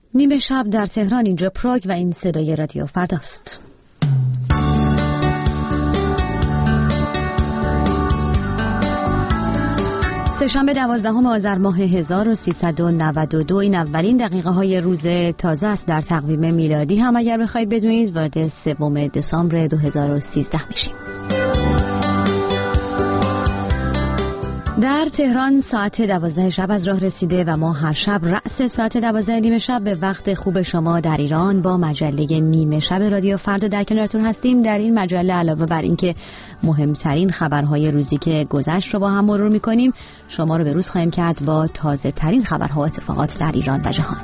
نیمه شب در تهران، اینجا پراگ و این صدای رادیو فرداست. سه‌شنبه 12 آذر ماه 1392، این اولین دقیقه های روز تازه است در تقویم میلادی هم اگر بخواید بدونید. وارد 3 دسامبر 2013 میشیم. در تهران ساعت 12 شب از راه رسیده و ما هر شب رأس ساعت 12 نیمه شب به وقت خوب شما در ایران با مجله نیمه شب رادیو فردا در کنارتون هستیم. در این مجله علاوه بر اینکه مهمترین خبرهای روزی که گذشت رو با هم مرور می‌کنیم، شما رو به روز خواهیم کرد با تازه ترین خبرها و اتفاقات در ایران و جهان.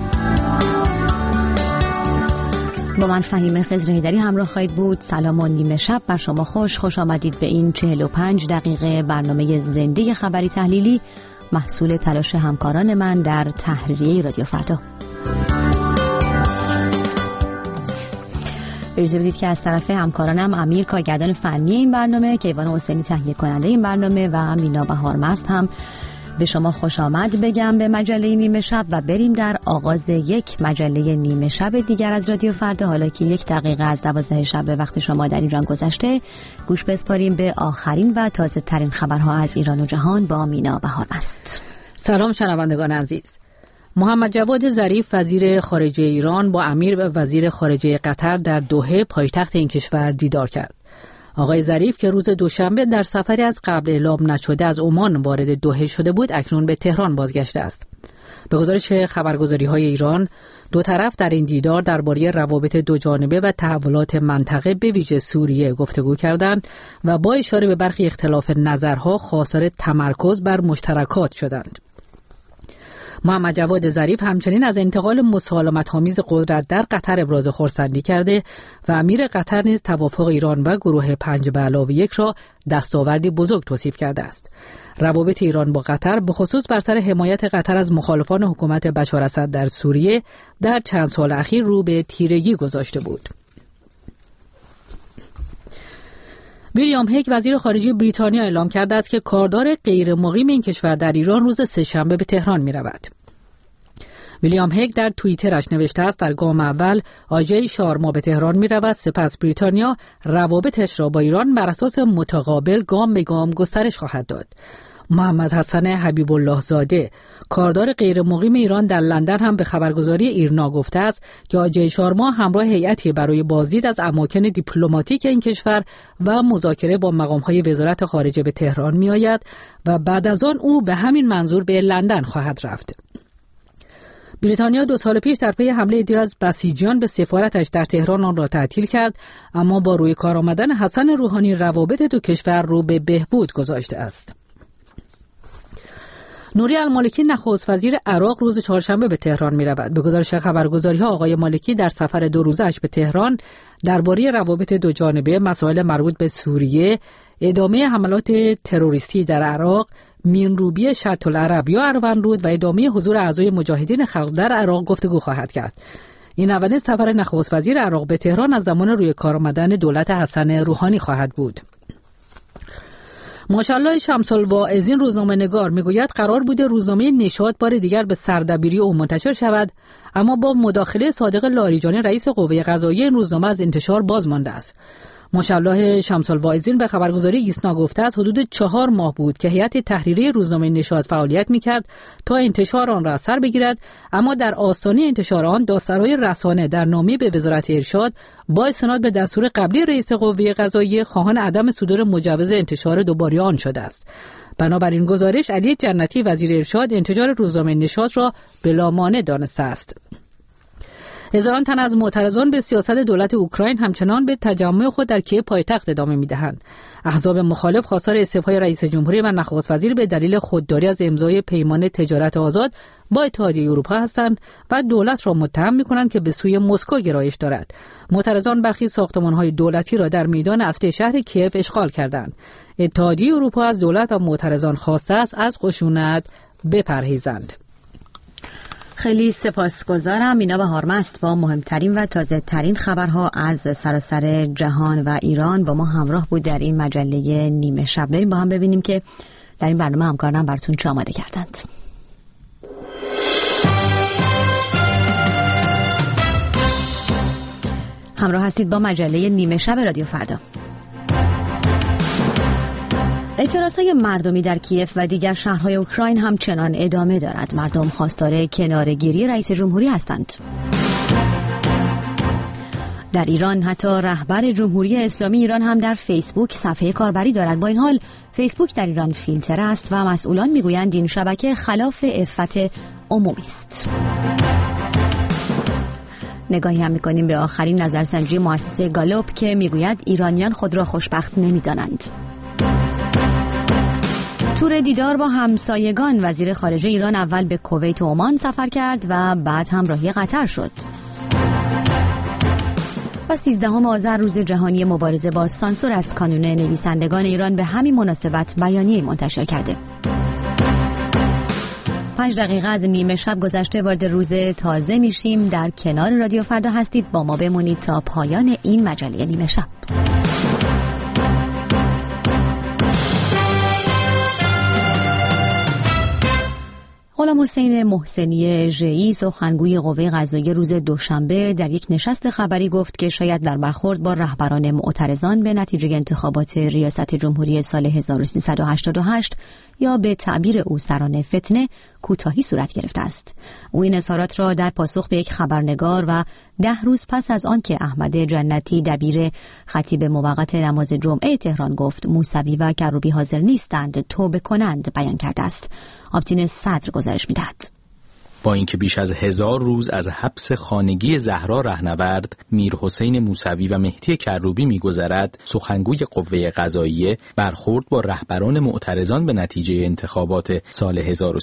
با من فهیمه خضرهیدری همراه خواهید بود. سلام و نیمه شب بر شما خوش آمدید به این 45 دقیقه برنامه زنده خبری تحلیلی، محصول تلاش همکاران من در تحریریه رادیو فردا. اجازه بدید که از طرف همکارانم امیر کارگردان فنی این برنامه، کیوان حسینی تهیه کننده این برنامه و مینا بهارمست هم به شما خوش آمد بگم به مجله نیمه شب و بریم در آغاز یک مجله نیمه شب دیگر از رادیو فردا. حالا که 1 دقیقه از 12 شب به وقت شما در ایران گذشته، گوش بسپاریم به آخرین و تازه ترین خبرها از ایران و جهان با مینا بهارمست. سلام شنوندگان عزیز. محمد جواد ظریف وزیر خارجه ایران با امیر و وزیر خارجه قطر در دوحه پایتخت این کشور دیدار کرد. آقای ظریف که روز دوشنبه در سفری از قبل اعلام نشده از عمان وارد دوحه شده بود، اکنون به تهران بازگشته است. به گزارش خبرگزاری‌های ایران، دو طرف در این دیدار درباره روابط دوجانبه و تحولات منطقه به ویژه سوریه گفتگو کردند و با اشاره به برخی اختلاف نظرها خواستار تمرکز بر مشترکات شدند. محمد جواد ظریف همچنین از انتقال مسالمت‌آمیز قدرت در قطر ابراز خرسندی کرده و امیر قطر نیز توافق ایران و گروه 5+1 را دستاوردی بزرگ توصیف کرده است. روابط ایران با قطر به خصوص بر سر حمایت قطر از مخالفان حکومت بشار اسد در سوریه در چند سال اخیر رو به تیرگی گذاشته بود. ویلیام هیگ وزیر خارجه بریتانیا اعلام کرده است که کاردار غیر مقیم این کشور در ایران روز سه‌شنبه به تهران می رود. ویلیام هیگ در توییترش نوشته است در گام اول آژه شارما به تهران می رود، سپس بریتانیا روابطش را با ایران بر اساس متقابل گام به گام گسترش خواهد داد. محمد حسن حبیب الله زاده کاردار غیر مقیم ایران در لندن هم به خبرگزاری ایرنا گفته است که آژه شارما همراه هیئتی برای بازدید از اماکن دیپلماتیک این کشور و مذاکره با مقام‌های وزارت خارجه به تهران می‌آید و بعد از آن او به همین منظور به لندن خواهد رفت. بریتانیا 2 سال پیش در پی حمله عده‌ای از بسیجیان به سفارتش در تهران آن را تعطیل کرد، اما با روی کار آمدن حسن روحانی روابط دو کشور رو به بهبود گذاشته است. نوری المالکی نخست وزیر عراق روز چهارشنبه به تهران می رود. به گزارش خبرگزاری‌ها آقای مالکی در سفر 2 روزه‌اش به تهران درباره روابط دوجانبه، مسائل مربوط به سوریه، ادامه حملات تروریستی در عراق، مینروبی شط العرب یا اروندرود و ادامه حضور اعضای مجاهدین خلق در عراق گفتگو خواهد کرد. این اولین سفر نخست وزیر عراق به تهران از زمان روی کار آمدن دولت حسن روحانی خواهد بود. ماشاءالله شمس‌الواعظین روزنامه‌نگار میگوید قرار بوده روزنامه نشاط بار دیگر به سردبیری او منتشر شود، اما با مداخله صادق لاریجانی رئیس قوه قضاییه این روزنامه از انتشار باز مانده است. ماشاءالله شمس‌الواعظین به خبرگزاری ایسنا گفته است حدود 4 ماه بود که هیئت تحریری روزنامه نشاط فعالیت می‌کرد تا انتشار آن را سر بگیرد، اما در آستانه انتشار آن دادسرای رسانه در نامه به وزارت ارشاد با استناد به دستور قبلی رئیس قوه قضاییه خواهان عدم صدور مجوز انتشار دوباره آن شده است. بنابراین گزارش علی جنتی وزیر ارشاد انتشار روزنامه نشاط را بلامانع دانسته است. هزاران تن از معترضان به سیاست دولت اوکراین همچنان به تجمع خود در کیև پایتخت ادامه می‌دهند. احزاب مخالف خواستار استعفای رئیس جمهوری و نخست وزیر به دلیل خودداری از امضای پیمان تجارت آزاد با اتحادیه اروپا هستند و دولت را متهم می‌کنند که به سوی مسکو گرایش دارد. معترضان برخی ساختمان‌های دولتی را در میدان اصلی شهر کیև اشغال کردند. اتحادیه اروپا از دولت و معترضان خواسته است از خشونت بپرهیزند. خیلی سپاسگزارم. مینا بهارمست با مهمترین و تازه ترین خبرها از سراسر جهان و ایران با ما همراه بود در این مجله نیمه شب. بریم با هم ببینیم که در این برنامه همکارانم براتون چه آماده کردند. همراه هستید با مجله نیمه شب رادیو فردا. اعتراضهای مردمی در کیف و دیگر شهرهای اوکراین همچنان ادامه دارد. مردم خواستار کناره‌گیری رئیس جمهوری هستند. در ایران حتی رهبر جمهوری اسلامی ایران هم در فیسبوک صفحه کاربری دارد. با این حال فیسبوک در ایران فیلتر است و مسئولان میگویند این شبکه خلاف عفت عمومی است. نگاهی هم میکنیم به آخرین نظرسنجی مؤسسه گالوپ که میگوید ایرانیان خود را خوشبخت نمیدانند. تور دیدار با همسایگان. وزیر خارجه ایران اول به کویت و عمان سفر کرد و بعد هم راهی قطر شد. و 13 آذر روز جهانی مبارزه با سانسور است. کانون نویسندگان ایران به همین مناسبت بیانیه منتشر کرده. 5 دقیقه از نیمه شب گذشته وارد روز تازه میشیم. در کنار رادیو فردا هستید، با ما بمونید تا پایان این مجله نیمه شب. غلام حسین محسنی ژئی سخنگوی قوه قضاییه روز دوشنبه در یک نشست خبری گفت که شاید در برخورد با رهبران معترضان به نتیجه انتخابات ریاست جمهوری سال 1388 یا به تعبیر او سران فتنه کوتاهی صورت گرفته است. او این اظهارات را در پاسخ به یک خبرنگار و 10 روز پس از آن که احمد جنتی دبیر خطیب موقت نماز جمعه تهران گفت موسوی و کروبی حاضر نیستند توبه کنند بیان کرده است. آبتین صدر گزارش می‌دهد. با اینکه بیش از 1000 روز از حبس خانگی زهرا رهنورد، میرحسین موسوی و مهدی کروبی می‌گذرد، سخنگوی قوه قضاییه برخورد با رهبران معترضان به نتیجه انتخابات سال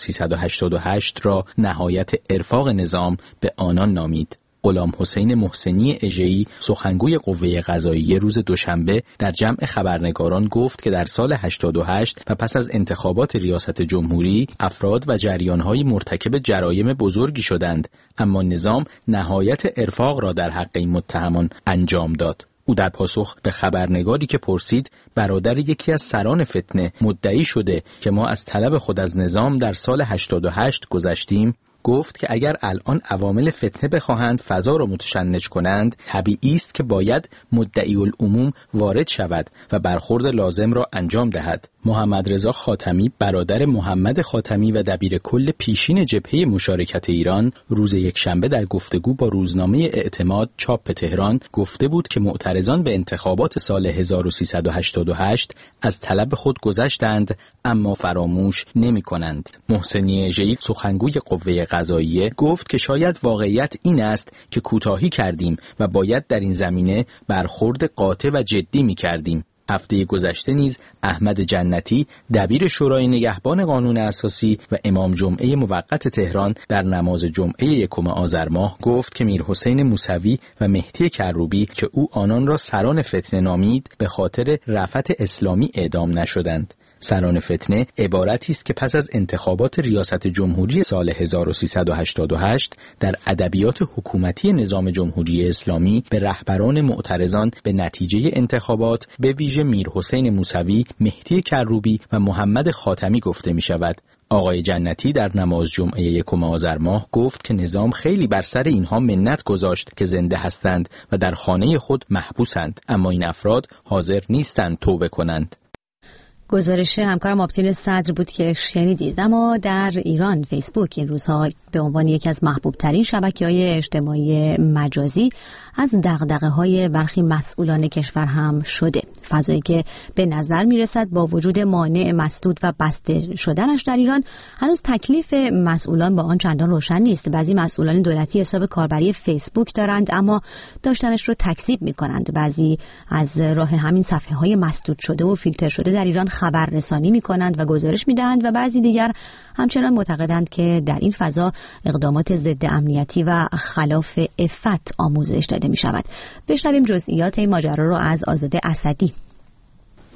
1388 را نهایت ارفاق نظام به آنان نامید. غلام حسین محسنی ژئی سخنگوی قوه قضاییه روز دوشنبه در جمع خبرنگاران گفت که در سال 88 و پس از انتخابات ریاست جمهوری افراد و جریان‌های مرتکب جرایم بزرگی شدند، اما نظام نهایت ارفاق را در حق این متهمان انجام داد. او در پاسخ به خبرنگاری که پرسید برادر یکی از سران فتنه مدعی شده که ما از طلب خود از نظام در سال 88 گذشتیم، گفت که اگر الان عوامل فتنه بخواهند فضا را متشنج کنند، طبیعی است که باید مدعی العموم وارد شود و برخورد لازم را انجام دهد. محمد رضا خاتمی برادر محمد خاتمی و دبیر کل پیشین جبهه مشارکت ایران روز یکشنبه در گفتگو با روزنامه اعتماد چاپ تهران گفته بود که معترضان به انتخابات سال 1388 از طلب خود گذشتند اما فراموش نمی کنند. محسنی ژئی سخنگوی قوه قضاییه گفت که شاید واقعیت این است که کوتاهی کردیم و باید در این زمینه برخورد قاطع و جدی می کردیم. هفته گذشته نیز احمد جنتی دبیر شورای نگهبان قانون اساسی و امام جمعه موقت تهران در نماز جمعه 1 آذر ماه گفت که میرحسین موسوی و مهدی کروبی که او آنان را سران فتنه نامید به خاطر رفعت اسلامی اعدام نشدند. سران فتنه عبارتی است که پس از انتخابات ریاست جمهوری سال 1388 در ادبیات حکومتی نظام جمهوری اسلامی به رهبران معترضان به نتیجه انتخابات به ویژه میرحسین موسوی، مهدی کروبی و محمد خاتمی گفته می شود. آقای جنتی در نماز جمعه 1 آذر ماه گفت که نظام خیلی بر سر اینها منت گذاشت که زنده هستند و در خانه خود محبوسند، اما این افراد حاضر نیستند توبه کنند. گزارش همکارم آبتین صدر بود که شنیدید. اما در ایران فیسبوک این روزها به عنوان یکی از محبوب ترین شبکه‌های اجتماعی مجازی از دغدغه‌های برخی مسئولان کشور هم شده. فضایی که به نظر میرسد با وجود مانع مسدود و بسته شدنش در ایران هنوز تکلیف مسئولان با آن چندان روشن نیست. بعضی مسئولان دولتی حساب کاربری فیسبوک دارند اما داشتنش رو تکذیب می‌کنند. بعضی از راه همین صفحه‌های مسدود شده و فیلتر شده در ایران خبررسانی می‌کنند و گزارش می‌دهند و بعضی دیگر همچنان معتقدند که در این فضا اقدامات ضد امنیتی و خلاف عفت آموزش داده می‌شود. بشنویم جزئیات این ماجرا رو از آزاده اسدی.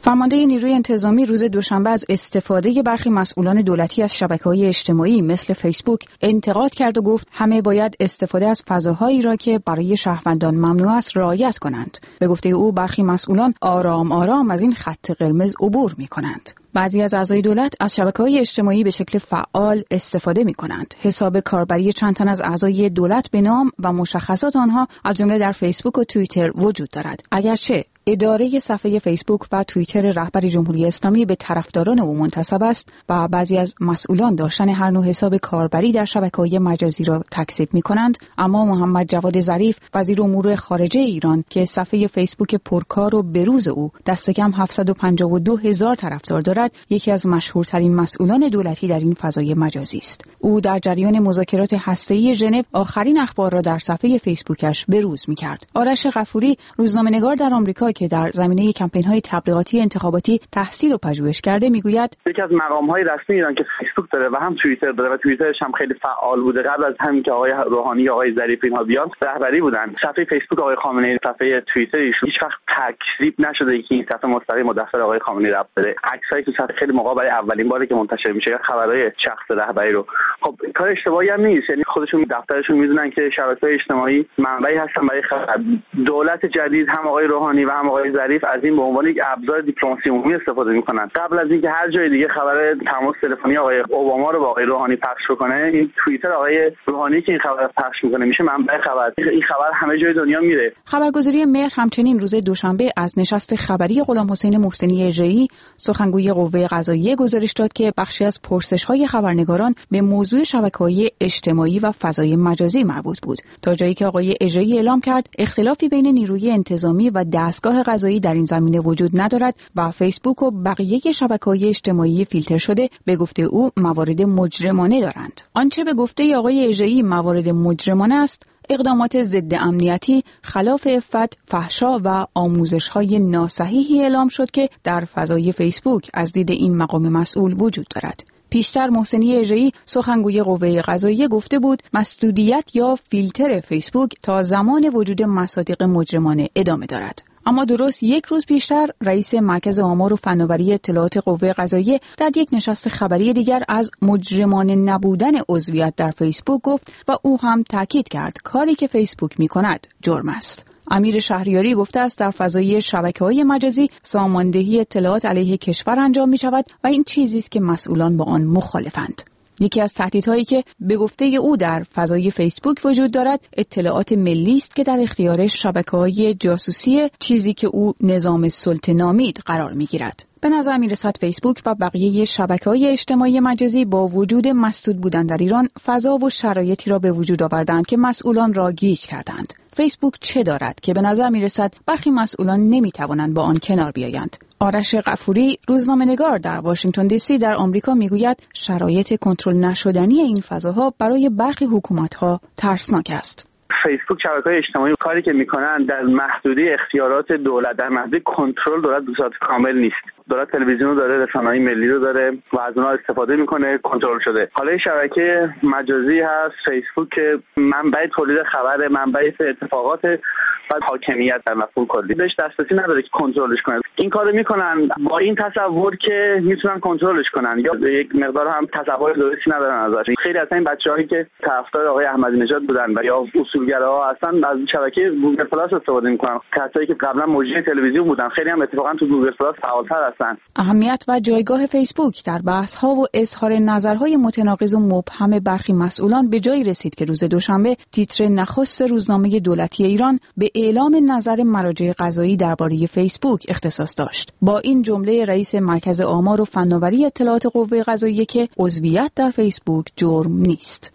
فرمانده نیروی انتظامی روز دوشنبه از استفاده برخی مسئولان دولتی از شبکه‌های اجتماعی مثل فیسبوک انتقاد کرد و گفت همه باید استفاده از فضاهایی را که برای شهروندان ممنوع است رعایت کنند. به گفته او برخی مسئولان آرام آرام از این خط قرمز عبور می‌کنند. بعضی از اعضای دولت از شبکه‌های اجتماعی به شکل فعال استفاده می‌کنند. حساب کاربری چند تن از اعضای دولت به نام و مشخصات آنها از جمله در فیسبوک و توییتر وجود دارد. اگرچه اداره صفحه فیسبوک و توییتر رهبر جمهوری اسلامی به طرفداران او منتسب است و بعضی از مسئولان داشتن هر نوع حساب کاربری در شبکه‌های مجازی را تکذیب می‌کنند، اما محمد جواد ظریف وزیر امور خارجه ایران که صفحه فیسبوک پرکار و بروز او دست کم 752,000 طرفدار دارد، یکی از مشهورترین مسئولان دولتی در این فضای مجازی است. او در جریان مذاکرات هسته‌ای ژنو آخرین اخبار را در صفحه فیسبوکش بروز می‌کرد. آرش غفوری، روزنامه‌نگار در آمریکا که در زمینه کمپین‌های تبلیغاتی انتخاباتی تحصیل و پژوهش کرده، میگوید یکی از مقام‌های رسمی ایران که فیسبوک داره و هم توییتر داره و توییترش هم خیلی فعال بوده قبل از همین که آقای روحانی، آقای ظریف اینها بیان رهبری بودن. صفحه فیسبوک آقای خامنه‌ای، صفحه توییتر ایشون هیچ وقت تکذیب نشده که این صفحه مستقیم مدثر آقای خامنه‌ای رفت بده. عکسایی تو صفحه خیلی موقع برای اولین باره که منتشر میشه یا خبرهای شخص رهبری رو، خب کار اشتباهی هم نیست. یعنی خودشون دفترشون میدونن که شبکه‌های اجتماعی منبعی هستن برای خبر. دولت جدید هم آقای روحانی و هم آقای ظریف از این به عنوان یک ابزار دیپلماسی عمومی استفاده میکنن. قبل از اینکه هر جای دیگه خبر تماس تلفنی آقای اوباما رو با آقای روحانی پخش بکنه، این توییتر آقای روحانی که این خبر پخش میکنه میشه منبع خبر. این خبر همه جای دنیا میره. خبرگزاری مهر همچنین روز دوشنبه از نشست خبری غلامحسین محسنی اژه‌ای، سخنگوی قوه قضاییه، گزارش داد که بخشی از پرسش‌های خبرنگاران به موضوع شبکه‌های اجتماعی و فضای مجازی مربوط بود، تا جایی که آقای اژه‌ای اعلام کرد اختلافی بین نیروی انتظامی و دستگاه قضایی در این زمینه وجود ندارد و فیسبوک و بقیه شبکه‌های اجتماعی فیلتر شده به گفته او موارد مجرمانه دارند. آنچه به گفته آقای اژه‌ای موارد مجرمانه است، اقدامات ضد امنیتی، خلاف عفت، فحشا و آموزش‌های ناصحیحی اعلام شد که در فضای فیسبوک از دید این مقام مسئول وجود دارد. پیشتر محسنی اژه‌ای، سخنگوی قوه قضاییه، گفته بود مسدودیت یا فیلتر فیسبوک تا زمان وجود مصادیق مجرمانه ادامه دارد. اما درست یک روز پیشتر رئیس مرکز آمار و فناوری اطلاعات قوه قضاییه در یک نشست خبری دیگر از مجرمانه نبودن عضویت در فیسبوک گفت و او هم تاکید کرد کاری که فیسبوک می‌کند جرم است. امیر شهریاری گفته است در فضای شبکه‌های مجازی ساماندهی اطلاعات علیه کشور انجام می‌شود و این چیزی است که مسئولان با آن مخالفند. یکی از تهدیدهایی که به گفته او در فضای فیسبوک وجود دارد اطلاعات ملی است که در اختیار شبکه‌های جاسوسی، چیزی که او نظام سلطه نامید قرار می‌گیرد. به نظر می‌رسد فیسبوک و بقیه شبکه‌های اجتماعی مجازی با وجود مسدود بودن در ایران فضا و شرایطی را به وجود آوردند که مسئولان را گیج کردند. فیسبوک چه دارد که به نظر می‌رسد برخی مسئولان نمی‌توانند با آن کنار بیایند؟ آرش غفوری، روزنامه‌نگار در واشنگتن دی سی در آمریکا، میگوید شرایط کنترل نشدنی این فضاها برای برخی حکومت‌ها ترسناک است. فیسبوک، شبکه‌های اجتماعی کاری که میکنن در محدوده اختیارات دولت، در محدوده کنترل دولت به صورت کامل نیست. دولت تلویزیون رو داره، رسانه‌های ملی رو داره و از اونها استفاده میکنه، کنترل شده. حالا این شبکه مجازی هست فیسبوک که منبع تولید خبر، منبع اتفاقات و حاکمیت در مفهوم کلی بهش دسترسی نداره که کنترلش کنه. این کارو میکنن با این تصور که میتونن کنترلش کنن یا یک مقدار هم تصور درستی ندارن ازش. خیلی از این بچه‌هایی که طرفدار آقای احمدی نژاد بودن و یا اصولگراها هستن از شبکه گوگل پلاس استفاده میکنن. کسایی که قبلا مجری تلویزیون بودن خیلی هم اتفاقا تو گوگل پلاس فعال‌تر هستن. اهمیت و جایگاه فیسبوک در بحث‌ها و اظهار نظرهای متناقض و مبهم برخی مسئولان به جایی رسید که روز دوشنبه تیتر نخست روزنامه دولتی ایران به اعلام نظر مراجع قضایی درباره فیسبوک اختصاص داشت. با این جمله رئیس مرکز آمار و فناوری اطلاعات قوه قضاییه که عضویت در فیسبوک جرم نیست.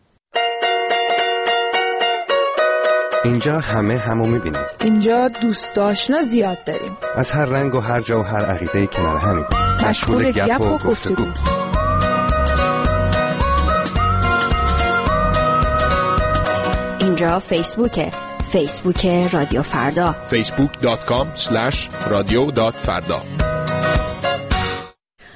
اینجا همو می‌بینیم. اینجا دوست آشنا زیاد داریم. از هر رنگ و هر جا و هر عقیده‌ای کنار همیم. مشغول گپ و گفتگو. اینجا فیسبوکه. فیسبوک رادیو فردا. facebook.com/radio.farda.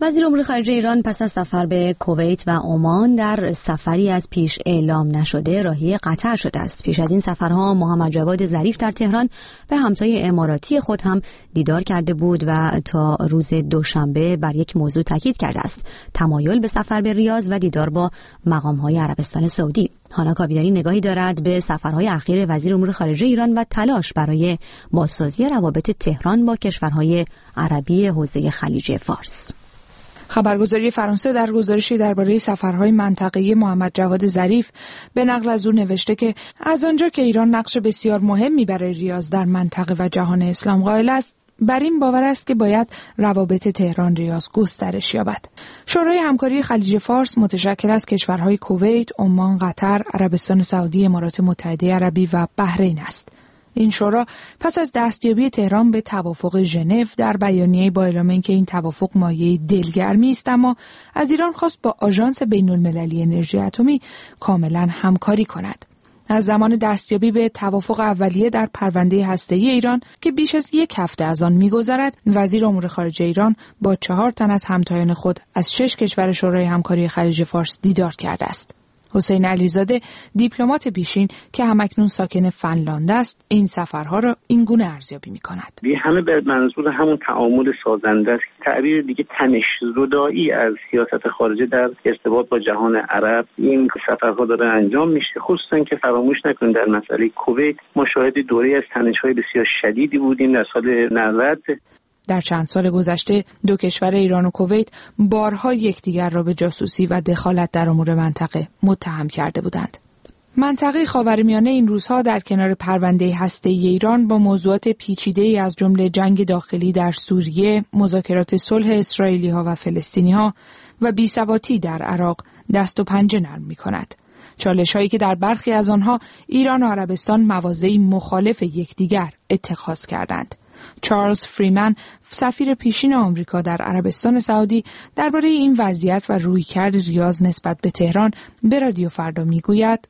وزیر امور خارجه ایران پس از سفر به کویت و عمان در سفری از پیش اعلام نشده راهی قطر شده است. پیش از این سفرها محمد جواد ظریف در تهران به همتای اماراتی خود هم دیدار کرده بود و تا روز دوشنبه بر یک موضوع تاکید کرده است: تمایل به سفر به ریاض و دیدار با مقام‌های عربستان سعودی. هانا کابیداری نگاهی دارد به سفرهای اخیر وزیر امور خارجه ایران و تلاش برای بازسازی روابط تهران با کشورهای عربی حوزه خلیج فارس. خبرگزاری فرانسه در گزارشی درباره سفرهای منطقه‌ای محمد جواد ظریف به نقل از او نوشته که از آنجا که ایران نقش بسیار مهمی برای ریاض در منطقه و جهان اسلام قائل است، بر این باور است که باید روابط تهران ریاض گسترش یابد. شورای همکاری خلیج فارس متشکل از کشورهای کویت، عمان، قطر، عربستان سعودی، امارات متحده عربی و بحرین است. این شورا پس از دستیابی تهران به توافق ژنو در بیانیه‌ای با اعلام اینکه این توافق مایه دلگرمی است، اما از ایران خواست با آژانس بین‌المللی انرژی اتمی کاملا همکاری کند. از زمان دستیابی به توافق اولیه در پرونده هسته‌ای ایران که بیش از یک هفته از آن می‌گذرد، وزیر امور خارجه ایران با 4 تن از همتایان خود از 6 کشور شورای همکاری خلیج فارس دیدار کرده است. حسین علیزاده، دیپلمات پیشین که همکنون ساکن فنلاند است، این سفرها را این گونه ارزیابی می‌کند. همه به منظور همون تعامل سازنده است. تعبیر دیگه تنش‌زدایی از سیاست خارجه در ارتباط با جهان عرب این سفرها داره انجام میشه. خصوصا که فراموش نکنید در مسئله کویت ما شاهد دوره‌ای از تنش‌های بسیار شدیدی بودیم در سال 90. در چند سال گذشته دو کشور ایران و کویت بارها یکدیگر را به جاسوسی و دخالت در امور منطقه متهم کرده بودند. منطقه خاورمیانه این روزها در کنار پرونده هسته‌ای ایران با موضوعات پیچیده‌ای از جمله جنگ داخلی در سوریه، مذاکرات صلح اسرائیلی‌ها و فلسطینی‌ها و بی‌ثباتی در عراق دست و پنجه نرم می‌کند. چالش‌هایی که در برخی از آنها ایران و عربستان مواضعی مخالف یکدیگر اتخاذ کردند. چارلز فریمن، سفیر پیشین آمریکا در عربستان سعودی، درباره این وضعیت و رویکرد ریاض نسبت به تهران به رادیو فردا میگوید: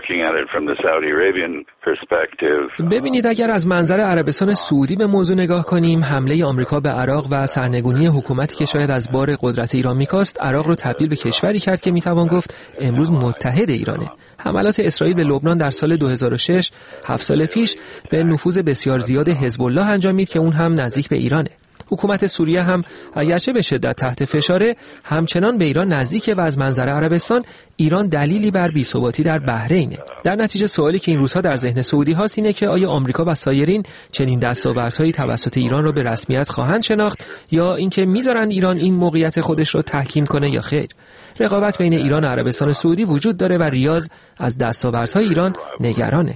ببینید، اگر از منظر عربستان سعودی به موضوع نگاه کنیم، حمله آمریکا به عراق و سرنگونی حکومتی که شاید از بار قدرت ایران می‌کاست، عراق رو تبدیل به کشوری کرد که میتوان گفت امروز متحد ایرانه. حملات اسرائیل به لبنان در سال 2006، 7 سال پیش، به نفوذ بسیار زیاد حزب الله انجامید که اون هم نزدیک به ایرانه. حکومت سوریه هم اگرچه به شدت تحت فشاره، همچنان به ایران نزدیکه و از منظر عربستان ایران دلیلی بر بی‌ثباتی در بحرینه. در نتیجه سوالی که این روزها در ذهن سعودی هاست اینه که آیا آمریکا و سایرین چنین دستاوردهایی توسط ایران رو به رسمیت خواهند شناخت یا اینکه میذارن ایران این موقعیت خودش رو تحکیم کنه یا خیر. رقابت بین ایران و عربستان سعودی وجود داره و ریاض از دستاوردهای ایران نگرانه.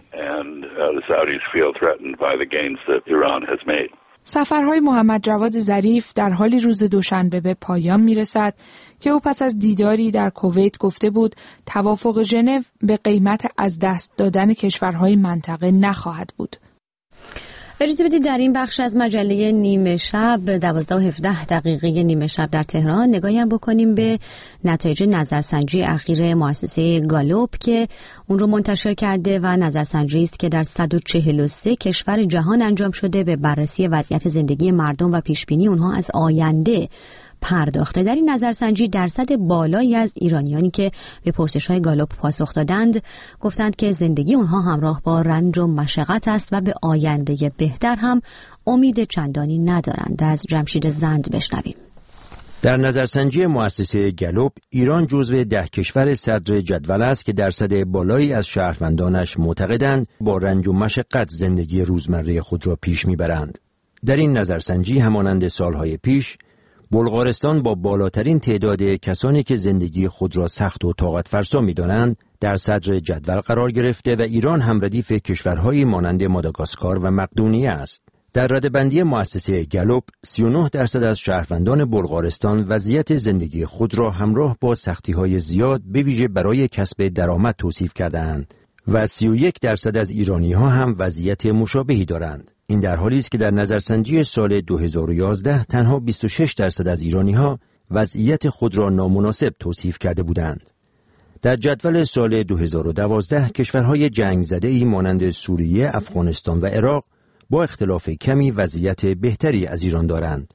سفرهای محمد جواد ظریف در حالی روز دوشنبه به پایان میرسد که او پس از دیداری در کویت گفته بود توافق ژنو به قیمت از دست دادن کشورهای منطقه نخواهد بود. اجازه بدید در این بخش از مجله نیمه شب 12:17 نیمه شب در تهران نگاهی هم بکنیم به نتایج نظرسنجی اخیر مؤسسه گالوپ که اون رو منتشر کرده و نظرسنجی است که در 143 کشور جهان انجام شده به بررسی وضعیت زندگی مردم و پیشبینی اونها از آینده پرداخته. در این نظرسنجی درصد بالایی از ایرانیانی که به پرسش‌های گالوپ پاسخ دادند گفتند که زندگی اونها همراه با رنج و مشقت است و به آینده بهتر هم امید چندانی ندارند. از جمشید زند بشنویم. در نظرسنجی مؤسسه گالوپ ایران جزو 10 کشور صدر جدول است که درصد بالایی از شهروندانش معتقدند با رنج و مشقت زندگی روزمره خود را پیش میبرند. در این نظرسنجی همانند سالهای پیش بلغارستان با بالاترین تعداد کسانی که زندگی خود را سخت و طاقت فرسا می‌دانند در صدر جدول قرار گرفته و ایران هم ردیف کشورهایی مانند ماداگاسکار و مقدونیه است. در رده‌بندی مؤسسه گالوپ 39% از شهروندان بلغارستان وضعیت زندگی خود را همراه با سختی‌های زیاد به ویژه برای کسب درآمد توصیف کرده‌اند و 31% از ایرانی‌ها هم وضعیت مشابهی دارند. این در حالی است که در نظرسنجی سال 2011 تنها 26% از ایرانی‌ها وضعیت خود را نامناسب توصیف کرده بودند. در جدول سال 2012 کشورهای جنگ زده‌ای مانند سوریه، افغانستان و عراق با اختلاف کمی وضعیت بهتری از ایران دارند.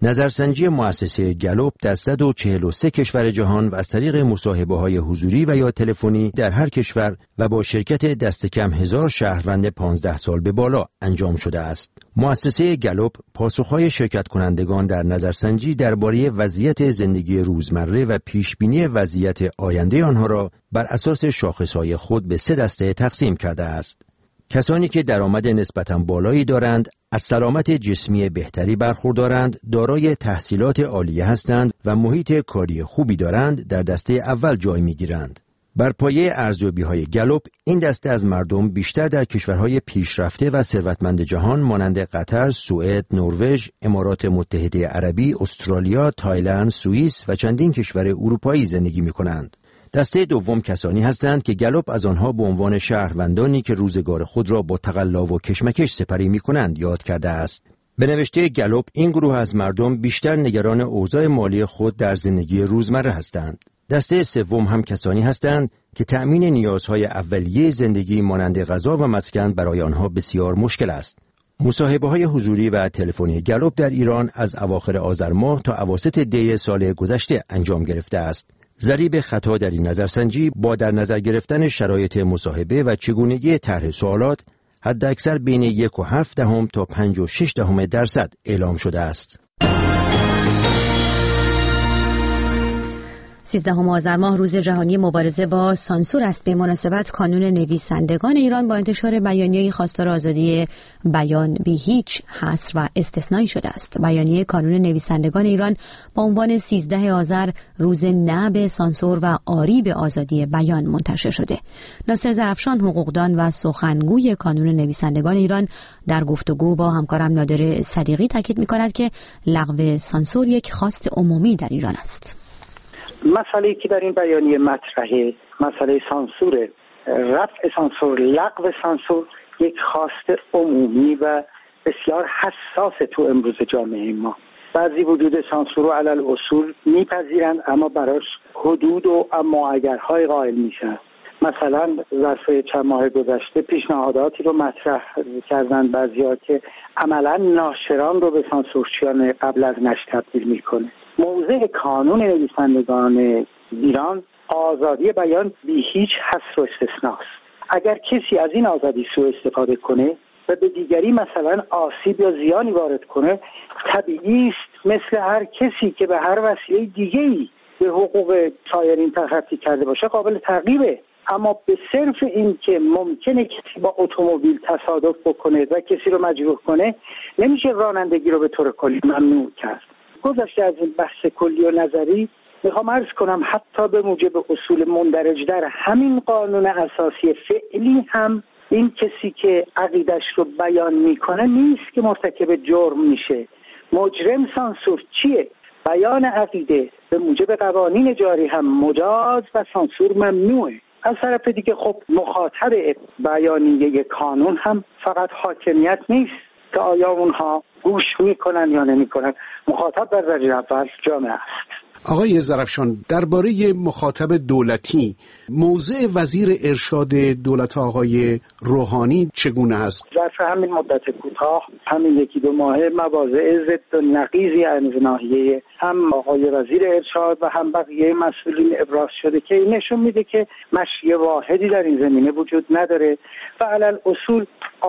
نظرسنجی مؤسسه گالوپ در 143 کشور جهان و از طریق مصاحبه‌های حضوری و یا تلفنی در هر کشور و با شرکت دست کم 1000 شهروند 15 سال به بالا انجام شده است. مؤسسه گالوپ پاسخهای شرکت کنندگان در نظرسنجی درباره وضعیت زندگی روزمره و پیشبینی وضعیت آینده آنها را بر اساس شاخصهای خود به 3 دسته تقسیم کرده است. کسانی که درآمد نسبتاً بالایی دارند، از سلامت جسمی بهتری برخوردارند، دارای تحصیلات عالیه هستند و محیط کاری خوبی دارند در دسته اول جای می‌گیرند. بر پایه ارزیابی‌های گالوپ این دسته از مردم بیشتر در کشورهای پیشرفته و ثروتمند جهان مانند قطر، سوئد، نروژ، امارات متحده عربی، استرالیا، تایلند، سوئیس و چندین کشور اروپایی زندگی می‌کنند. دسته دوم کسانی هستند که گالوپ از آنها به عنوان شهروندانی که روزگار خود را با تقلا و کشمکش سپری می‌کنند یاد کرده است. به نوشته گالوپ این گروه از مردم بیشتر نگران اوضاع مالی خود در زندگی روزمره هستند. دسته سوم هم کسانی هستند که تأمین نیازهای اولیه زندگی مانند غذا و مسکن برای آنها بسیار مشکل است. مصاحبه‌های حضوری و تلفنی گالوپ در ایران از اواخر آذر ماه تا اواسط دی سال گذشته انجام گرفته است. ضریب خطا در این نظرسنجی با در نظر گرفتن شرایط مصاحبه و چگونگی طرح سوالات حداکثر بین 1.7 تا 5.6% اعلام شده است. 13 آذر ماه روز جهانی مبارزه با سانسور است. به مناسبت کانون نویسندگان ایران با انتشار بیانیه‌ای خواستار آزادی بیان بی هیچ حصر و استثنایی شده است. بیانیه کانون نویسندگان ایران با عنوان 13 آذر روز نه به سانسور و آری به آزادی بیان منتشر شده. ناصر ظرفشان حقوقدان و سخنگوی کانون نویسندگان ایران در گفتگو با همکارم نادر صدیقی تاکید می‌کند که لغو سانسور یک خواست عمومی در ایران است. مسئله‌ای که در این بیانیه مطرحه مسئله سانسور، رفع سانسور، لغو سانسور یک خواست عمومی و بسیار حساس تو امروز جامعه ما. بعضی وجود سانسور رو علل اصول میپذیرند اما براش حدود و اما اگرهای قائل میشن. مثلا ظرف چند ماه گذشته پیشنهاداتی رو مطرح کردن بعضیا که عملا ناشران رو به سانسورچیان قبل از نشر تبدیل میکنه. موضع کانون نویسندگان ایران آزادی بیان بی هیچ حصر و استثناست. اگر کسی از این آزادی سوء استفاده کنه و به دیگری مثلا آسیب یا زیانی وارد کنه، طبیعی است مثل هر کسی که به هر وسیله دیگه‌ای به حقوق سایرین تخطی کرده باشه قابل تعقیبه. اما به صرف این که ممکنه کسی با اتومبیل تصادف بکنه و کسی رو مجروح کنه نمیشه رانندگی رو به طور کلی ممنوع کرد. گذشته از این بحث کلی و نظری میخوام عرض کنم حتی به موجب اصول مندرج در همین قانون اساسی فعلی هم این کسی که عقیدش رو بیان میکنه نیست که مرتکب جرم میشه. مجرم سانسور چیه؟ بیان عقیده به موجب قوانین جاری هم مجاز و سانسور ممنوعه. از طرف دیگه خب مخاطب بیانیه کانون هم فقط حاکمیت نیست که آیا اونها گوش میکنن یا نمیکنن. مخاطب در درجه اول جامعه است. آقای ظرفشان، درباره مخاطب دولتی موضع وزیر ارشاد دولت آقای روحانی چگونه است؟ ظرف همین مدت کوتاه، همین 1-2 ماه مواضع ضد و نقیضی از ناحیه هم آقای وزیر ارشاد و هم بقیه مسئولین ابراز شده که این نشون میده که مشی واحدی در این زمینه وجود نداره و علل اصول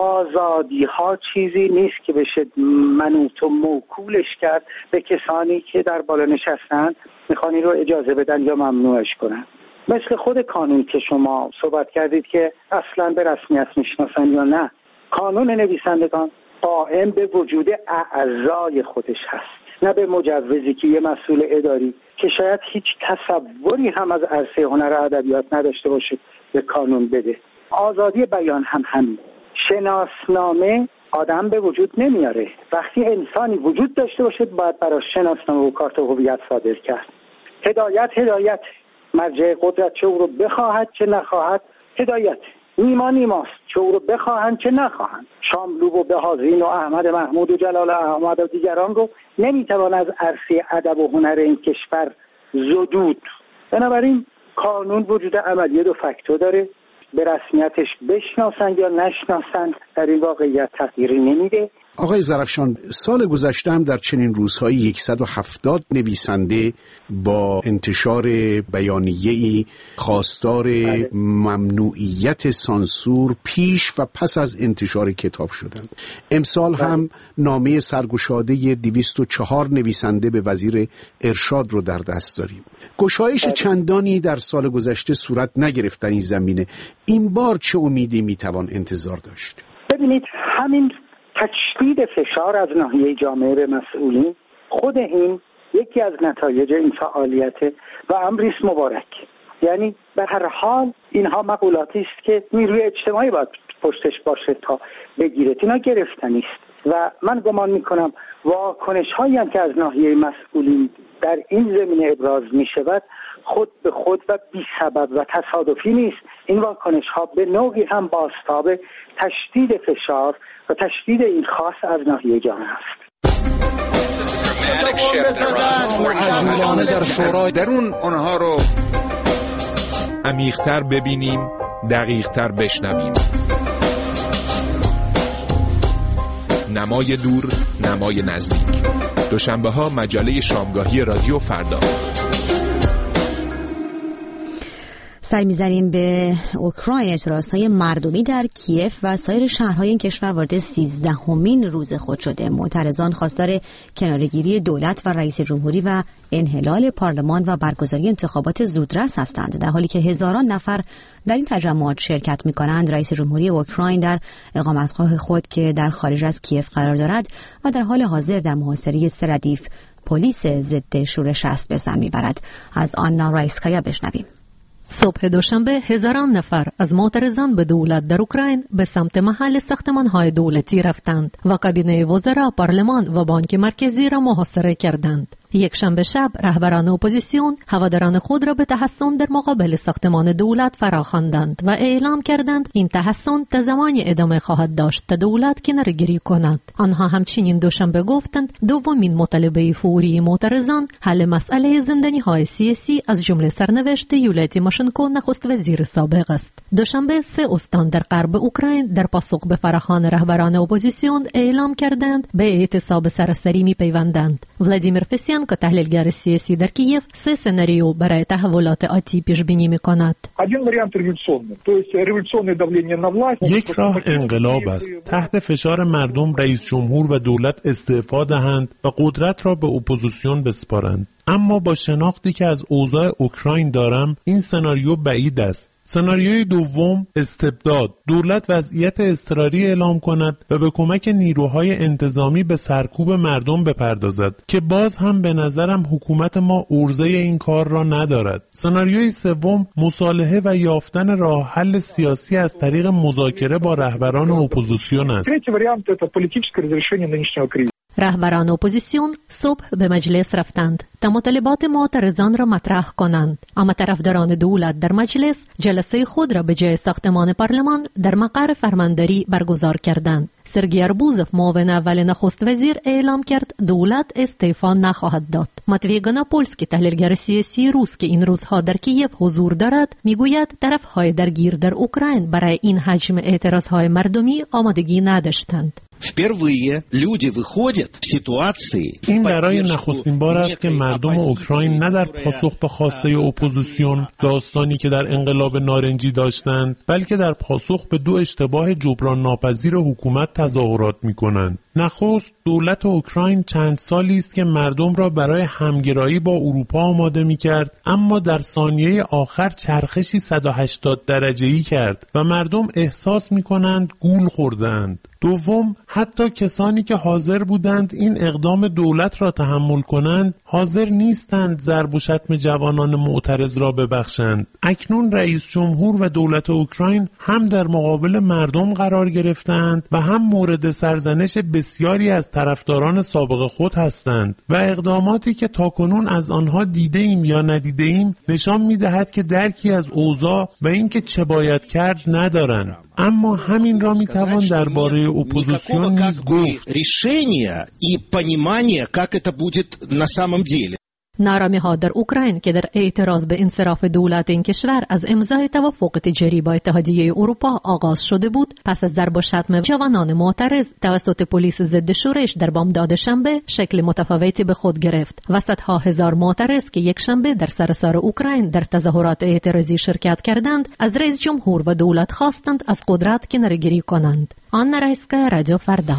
آزادی ها چیزی نیست که بشه منوط و موکولش کرد به کسانی که در بالا نشستن میخوان رو اجازه بدن یا ممنوعش کنن. مثل خود کانون که شما صحبت کردید که اصلا به رسمیت میشناسن یا نه، کانون نویسندگان قائم به وجود اعضای خودش هست، نه به مجوزی که یه مسئول اداری که شاید هیچ تصوری هم از عرصه هنر و ادبیات نداشته باشه به کانون بده. آزادی بیان هم همین. شناسنامه آدم به وجود نمیاره. وقتی انسانی وجود داشته باشه باید براش شناسنامه و کارت هویت صادر کرد. هدایت مرجع قدرت چه او رو بخواهد چه نخواهد هدایت. نیماست چه او رو بخواهند چه نخواهند. شاملو و بهازین و احمد محمود و جلال احمد و دیگران رو نمیتوان از عرصه ادب و هنر این کشور زدود. بنابراین قانون وجود عملی 2 فاکتور داره. به رسمیتش بشناسن یا نشناسن در این واقعیت تغییری نمیده. آقای ظرفشان، سال گذشته هم در چنین روزهایی 170 نویسنده با انتشار بیانیه‌ای خواستار ممنوعیت سانسور پیش و پس از انتشار کتاب شدند. امسال هم نامه سرگشاده 204 نویسنده به وزیر ارشاد رو در دست داریم. گشایش چندانی در سال گذشته صورت نگرفت در این زمینه. این بار چه امیدی میتوان انتظار داشت؟ ببینید، همین تشدید فشار از ناحیه جامعه به مسئولین، خود این یکی از نتایج این فعالیت و امری است مبارک. یعنی به هر حال اینها مقولاتی است که نیروی اجتماعی باید پشتش باشه تا بگیره. اینا گرفتنی است و من گمان میکنم واکنش هایی هم که از ناحیه مسئولین در این زمینه ابراز می شود خود به خود و بی سبب و تصادفی نیست. این واکنش ها به نوعی هم بازتاب تشدید فشار و تشدید این خاص از ناحیه جامعه است. در شورای درون اونها رو عمیق‌تر ببینیم، دقیق‌تر بشنویم. نمای دور، نمای نزدیک. دوشنبه‌ها مجله شامگاهی رادیو فردا. سر می‌زنیم به اوکراین. اعتراضهای مردمی در کیف و سایر شهرهای این کشور وارد 13مین روز خود شده. معترضان خواستار کناره‌گیری دولت و رئیس جمهوری و انحلال پارلمان و برگزاری انتخابات زودرس هستند، در حالی که هزاران نفر در این تجمعات شرکت می‌کنند. رئیس جمهوری اوکراین در اقامتگاه خود که در خارج از کیف قرار دارد و در حال حاضر در محاصره 3 ردیف پلیس ضد شورش است به سر می‌برد. از آنا رایسکایا بشنویم. صبح دوشنبه هزاران نفر از معترضان به دولت در اوکراین به سمت محل ساختمان‌های دولتی رفتند و کابینه وزرا، پارلمان و بانک مرکزی را محاصره کردند. یک شنبه شب رهبران اپوزیسیون هواداران خود را به تحصن در مقابل ساختمان دولت فراخواندند و اعلام کردند این تحصن تا زمانی ادامه خواهد داشت تا دولت کناره‌گیری کند. آنها همچنین دوشنبه گفتند دومین مطالبه فوری معترضان حل مسئله زندانی‌های سیاسی از جمله سرنوشت یولیا تیموشنکو نخست وزیر سابق است. دوشنبه 3 استان در غرب اوکراین در پاسخ به فراخوان رهبران اپوزیسیون اعلام کردند به اعتصاب سراسری می‌پیوندند. ولادیمیر فسیان که تحلیلگر سیاسی در کیف 3 سناریو برای تحولات آتی پیش بینی می‌کند. یک راه انقلاب است. تحت فشار مردم رئیس جمهور و دولت استعفا دهند و قدرت را به اپوزیسیون بسپارند. اما با شناختی که از اوضاع اوکراین دارم این سناریو بعید است. سناریوی دوم استبداد، دولت وضعیت اضطراری اعلام کند و به کمک نیروهای انتظامی به سرکوب مردم بپردازد که باز هم به نظرم حکومت ما عرضه این کار را ندارد. سناریوی سوم مصالحه و یافتن راه حل سیاسی از طریق مذاکره با رهبران اپوزیسیون است. رهبران اپوزیسیون صبح به مجلس رفتند تا مطالبات معترضان را مطرح کنند، اما طرفداران دولت در مجلس جلسه خود را به جای ساختمان پارلمان در مقر فرمانداری برگزار کردند. سرگئی اربوزوف معاون اول نخست وزیر اعلام کرد دولت استعفا نخواهد داد. ماتوی گاناپولسکی تحلیلگر سیاسی روس که این روزها در کیف حضور دارد میگوید طرفهای درگیر در اوکراین برای این حجم اعتراضهای مردمی آمادگی نداشتند. این برای نخستین بار است که مردم اوکراین نه در پاسخ به خواسته اپوزیسیون، داستانی که در انقلاب نارنجی داشتند، بلکه در پاسخ به 2 اشتباه جبران ناپذیر حکومت تظاهرات می‌کنند. نخست دولت اوکراین چند سالی است که مردم را برای همگرایی با اروپا آماده می‌کرد، اما در ثانیه آخر چرخشی 180 درجه‌ای کرد و مردم احساس می‌کنند گول خوردند. دوم، حتی کسانی که حاضر بودند این اقدام دولت را تحمل کنند، حاضر نیستند ضرب و شتم جوانان معترض را ببخشند. اکنون رئیس جمهور و دولت اوکراین هم در مقابل مردم قرار گرفتند و هم مورد سرزنش بسیاری از طرفداران سابق خود هستند و اقداماتی که تاکنون از آنها دیده ایم یا ندیده ایم نشان می‌دهد که درکی از اوضاع و اینکه چه باید کرد ندارند. اما همین را میتوان درباره اپوزیسیون نیز گفت. نارامی‌ها در اوکراین که در اعتراض به انصراف دولت این کشور از امضای توافق تجاری با اتحادیه اروپا آغاز شده بود، پس از ضرب و شتم جوانان معترض توسط پلیس ضد شورش در بامداد شنبه شکل متفاوتی به خود گرفت و صدها هزار معترض که یک شنبه در سراسر اوکراین در تظاهرات اعتراضی شرکت کردند، از رئیس جمهور و دولت خواستند از قدرت کناره‌گیری کنند. آنا رایسکا، رادیو فردا.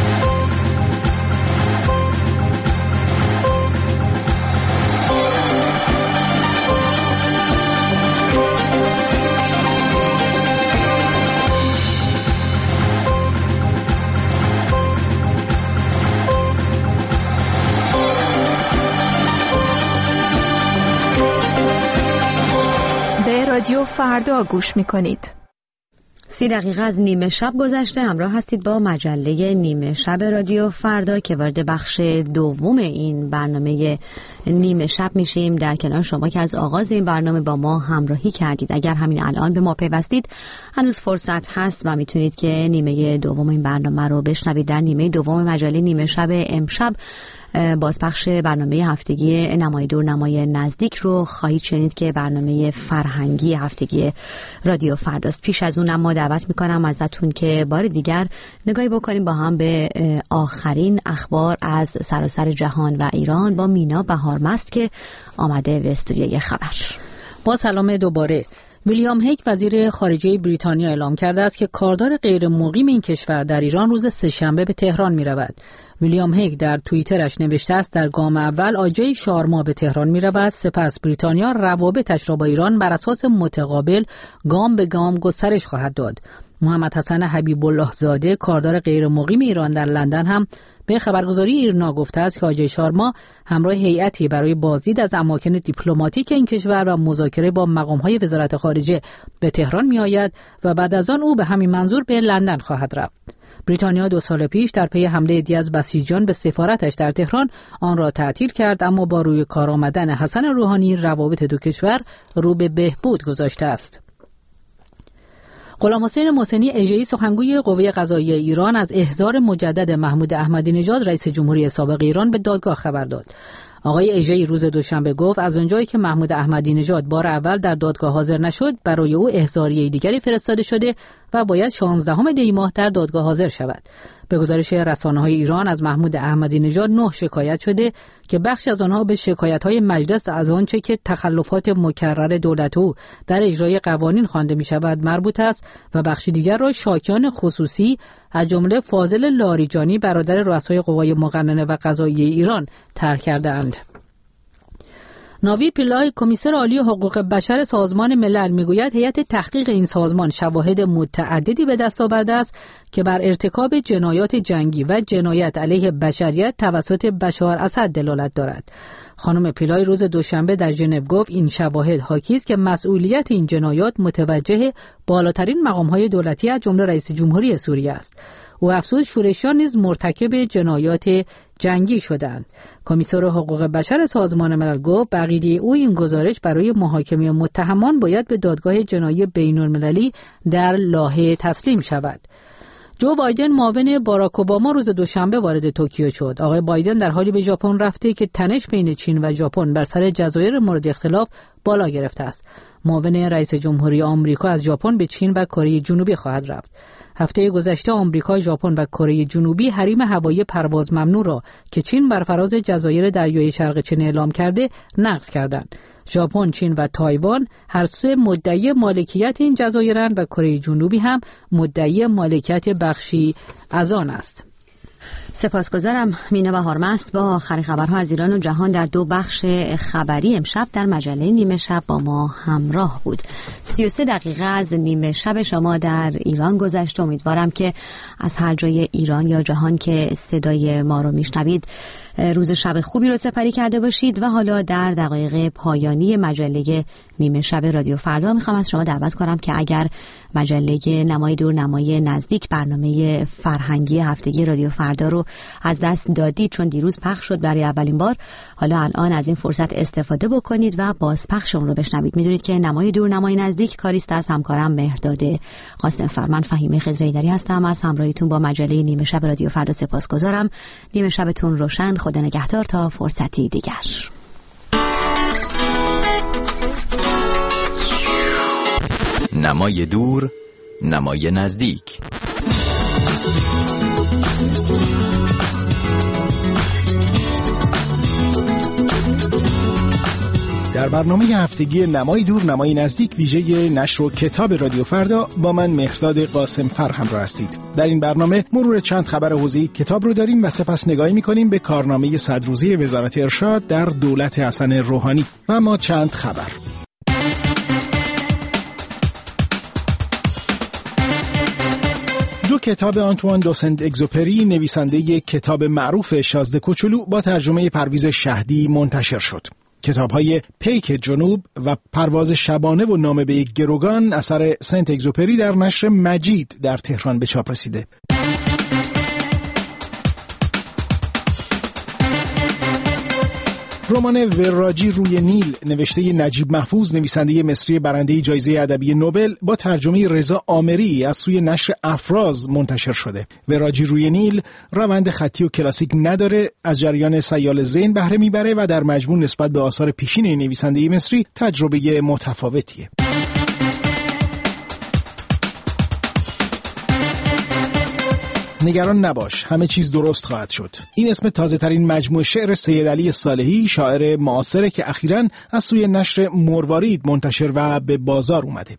رادیو فردا گوش میکنید. 30 دقیقه از نیمه شب گذشته. همراه هستید با مجله نیمه شب رادیو فردا که وارد بخش دوم این برنامه نیمه شب میشیم. در کنار شما که از آغاز این برنامه با ما همراهی کردید. اگر همین الان به ما پیوستید هنوز فرصت هست و میتونید که نیمه دوم این برنامه رو بشنوید. در نیمه دوم مجله نیمه شب امشب بازپخش برنامه هفتگی نمای دور نمای نزدیک رو خواهید شنید که برنامه فرهنگی هفتگی رادیو فرداست. پیش از اون ما دعوت میکنم ازتون که بار دیگر نگاهی بکنیم با هم به آخرین اخبار از سراسر جهان و ایران با مینا بهارمست که آمده به استودیوی خبر. با سلام دوباره. ویلیام هیگ وزیر خارجه بریتانیا اعلام کرده است که کاردار غیر مقیم این کشور در ایران روز سه‌شنبه به تهران می رود. ویلیام هیگ در توییترش نوشته است در گام اول آجای شارما به تهران می رود، سپس بریتانیا روابطش را با ایران بر اساس متقابل گام به گام گسترش خواهد داد. محمد حسن حبیب الله زاده کاردار غیر مقیم ایران در لندن هم به خبرگزاری ایرنا گفته است که آجای شارما همراه هیئتی برای بازدید از اماکن دیپلماتیک این کشور و مذاکره با مقام‌های وزارت خارجه به تهران می‌آید و بعد از آن او به همین منظور به لندن خواهد رفت. بریتانیا 2 سال پیش در پی حمله دی از بسیجیان به سفارتش در تهران آن را تعطیل کرد، اما با روی کار آمدن حسن روحانی روابط دو کشور رو به بهبود گذاشته است. غلام حسین محسنی اژه‌ای سخنگوی قوه قضاییه ایران از احضار مجدد محمود احمدی نژاد رئیس جمهوری سابق ایران به دادگاه خبر داد. آقای اژه‌ای روز دوشنبه گفت از اونجایی که محمود احمدی نژاد بار اول در دادگاه حاضر نشد، برای او احضاریه دیگری فرستاده شده و باید 16 دی ماه در دادگاه حاضر شود. به گزارش رسانه‌های ایران از محمود احمدی نژاد 9 شکایت شده که بخش از آنها به شکایت‌های مجلس از آنچه که تخلفات مکرر دولت او در اجرای قوانین خوانده می‌شود مربوط است و بخش دیگر را شاکیان خصوصی از جمله فاضل لاریجانی برادر رؤسای قوای مقننه و قضاییه ایران طرح کرده‌اند. ناوی پیلای کمیسر عالی حقوق بشر سازمان ملل میگوید هیئت تحقیق این سازمان شواهد متعددی به دست آورده است که بر ارتکاب جنایات جنگی و جنایت علیه بشریت توسط بشار اسد دلالت دارد. خانم پیلای روز دوشنبه در ژنو گفت این شواهد حاکی است که مسئولیت این جنایات متوجه بالاترین مقام‌های دولتی از جمله رئیس جمهوری سوریه است. او افزود شورشیان نیز مرتکب جنایات جنگی شدند. کمیسر حقوق بشر سازمان ملل گفت بقیه او این گزارش برای محاکمه متهمان باید به دادگاه جنایی بین‌المللی در لاهه تسلیم شود. جو بایدن معاون باراک اوباما روز دوشنبه وارد توکیو شد. آقای بایدن در حالی به ژاپن رفته که تنش بین چین و ژاپن بر سر جزایر مورد اختلاف بالا گرفته است. معاون رئیس جمهوری آمریکا از ژاپن به چین و کره جنوبی خواهد رفت. هفته گذشته آمریکا، ژاپن و کره جنوبی حریم هوایی پرواز ممنوع را که چین بر فراز جزایر دریای شرق چین اعلام کرده نقض کردند. ژاپن، چین و تایوان هر سه مدعی مالکیت این جزایرند و کره جنوبی هم مدعی مالکیت بخشی از آن است. سپاسگزارم. مینا بهارمست با آخرین خبرها از ایران و جهان در 2 بخش خبری امشب در مجله نیمه شب با ما همراه بود. 33 دقیقه از نیمه شب شما در ایران گذشت. امیدوارم که از هر جای ایران یا جهان که صدای ما رو میشنوید روز شب خوبی رو سپری کرده باشید و حالا در دقایق پایانی مجله نیمه شب رادیو فردا میخوام از شما دعوت کنم که اگر مجله نمای دور نمای نزدیک برنامه فرهنگی هفتگی رادیو فردا رو از دست دادید چون دیروز پخش شد برای اولین بار، حالا الان از این فرصت استفاده بکنید و بازپخش اون رو بشنوید. میدونید که نمای دور نمای نزدیک کاریست از همکارم مهرداد قاسم‌فر. من فهیمه خضرایی‌دری هستم. از همراهیتون با مجله نیمه شب رادیو فردا سپاسگزارم. نیمه شبتون روشن. خدا نگهدار تا فرصتی دیگر. نمای دور، نمای نزدیک. در برنامه هفتگی نمای دور نمای نزدیک ویژه نشر و کتاب رادیو فردا با من مهرداد قاسم فر همراه هستید. در این برنامه مرور چند خبر حوزه کتاب رو داریم و سپس نگاهی می‌کنیم به کارنامه 100 روزه وزارت ارشاد در دولت حسن روحانی و ما چند خبر. دو کتاب آنتوان دو سنت اگزوپری نویسنده کتاب معروف شازده کوچولو با ترجمه پرویز شهدی منتشر شد. کتاب‌های پیک جنوب و پرواز شبانه و نامه به یک گروگان اثر سنت اگزوپری در نشر مجید در تهران به چاپ رسیده. رمان وراجی روی نیل نوشته نجیب محفوظ نویسنده مصری برنده جایزه ادبی نوبل با ترجمه رضا آمری از سوی نشر افراز منتشر شده. وراجی روی نیل روند خطی و کلاسیک نداره، از جریان سیال ذهن بهره میبره و در مجموع نسبت به آثار پیشین نویسنده مصری تجربه متفاوتیه. نگران نباش، همه چیز درست خواهد شد. این اسم تازه ترین مجموعه شعر سید علی صالحی، شاعر معاصره که اخیراً از سوی نشر مروارید منتشر و به بازار اومده.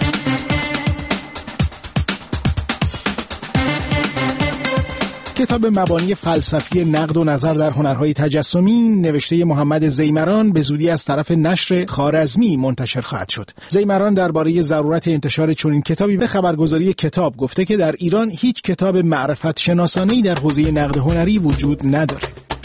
کتاب مبانی فلسفی نقد و نظر در هنرهای تجسمی نوشته محمد زیمران به زودی از طرف نشر خوارزمی منتشر خواهد شد. زیمران درباره ضرورت انتشار چنین کتابی به خبرگزاری کتاب گفته که در ایران هیچ کتاب معرفت شناسانه‌ای در حوزه نقد هنری وجود نداره.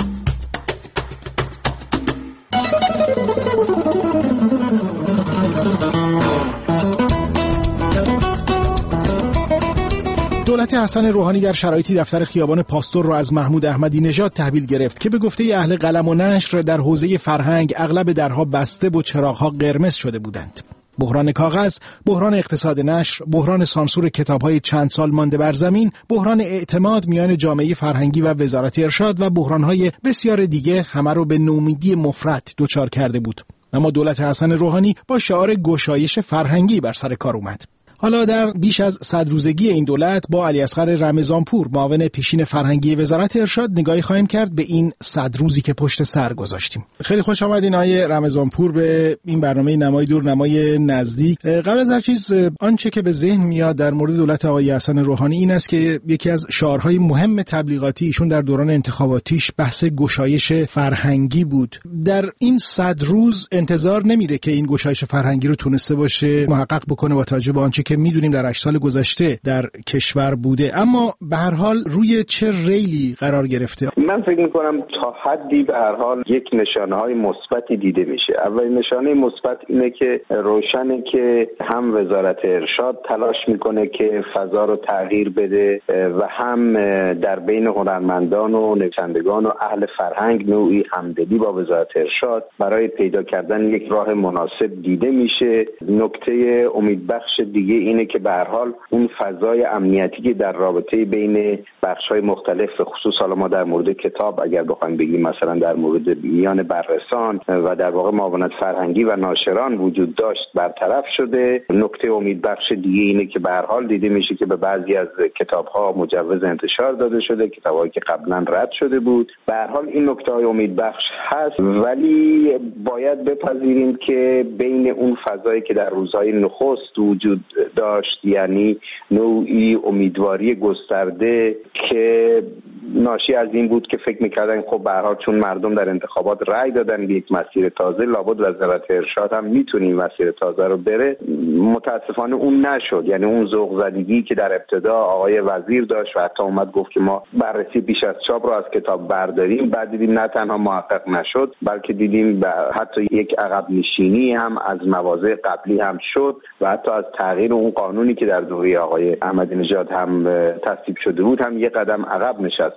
دولت حسن روحانی در شرایطی دفتر خیابان پاستور را از محمود احمدی نژاد تحویل گرفت که به گفته اهل قلم و نشر در حوزه فرهنگ اغلب درها بسته و چراغ‌ها قرمز شده بودند. بحران کاغذ، بحران اقتصاد نشر، بحران سانسور کتاب‌های چند سال مانده بر زمین، بحران اعتماد میان جامعه فرهنگی و وزارت ارشاد و بحران‌های بسیار دیگه همه رو به نومیدی مفرط دچار کرده بود. اما دولت حسن روحانی با شعار گشایش فرهنگی بر سر کار اومد. حالا در بیش از 100 روزگی این دولت با علیاصغر رمضانپور معاون پیشین فرهنگی وزارت ارشاد نگاهی خواهیم کرد به این 100 روزی که پشت سر گذاشتیم. خیلی خوش آمدین آقای رمضانپور به این برنامه نمای دور نمای نزدیک. قبل از هر چیز آنچه که به ذهن میاد در مورد دولت آقای حسن روحانی این است که یکی از شعارهای مهم تبلیغاتی ایشون در دوران انتخاباتیش بحث گشایش فرهنگی بود. در این 100 روز انتظار نمیره که این گشایش فرهنگی رو تونسته باشه محقق بکنه با توجه به آنچه که میدونیم در 8 سال گذشته در کشور بوده، اما به هر حال روی چه ریلی قرار گرفته؟ من فکر میکنم تا حدی به هر حال یک نشانه‌های مثبتی دیده میشه. اولین نشانه مثبت اینه که روشنه که هم وزارت ارشاد تلاش میکنه که فضا رو تغییر بده و هم در بین هنرمندان و نویسندگان و اهل فرهنگ نوعی همدلی با وزارت ارشاد برای پیدا کردن یک راه مناسب دیده میشه. نکته امیدبخش دیگه اینه که به هر حال اون فضای امنیتی که در رابطه بین بخش‌های مختلف، خصوص حالا ما در مورد کتاب اگر بخوایم بگیم مثلا در مورد میان بررسان و در واقع معاونت فرهنگی و ناشران وجود داشت برطرف شده. نکته امیدبخش دیگه اینه که به هر حال دیده میشه که به بعضی از کتاب‌ها مجوز انتشار داده شده، کتابایی که قبلا رد شده بود. به هر حال این نکته‌های امیدبخش هست، ولی باید بپذیریم که بین اون فضایی که در روزهای نخست وجود داشت، یعنی نوعی امیدواری گسترده که ناشی از این بود که فکر می‌کردن خب به هر حال چون مردم در انتخابات رأی دادن به یک مسیر تازه، لابد وزارت ارشاد هم میتونه این مسیر تازه رو بره. متاسفانه اون نشد. یعنی اون ذوق زدگی که در ابتدا آقای وزیر داشت و حتی اومد گفت که ما بررسی بیش از چاپ رو از کتاب برداریم، بعد دیدیم نه تنها محقق نشد بلکه دیدیم حتی یک عقب نشینی هم از مواضع قبلی هم شد و حتی از تغییر اون قانونی که در دوره آقای احمدی نژاد هم تصویب شده بود هم یک قدم عقب نشست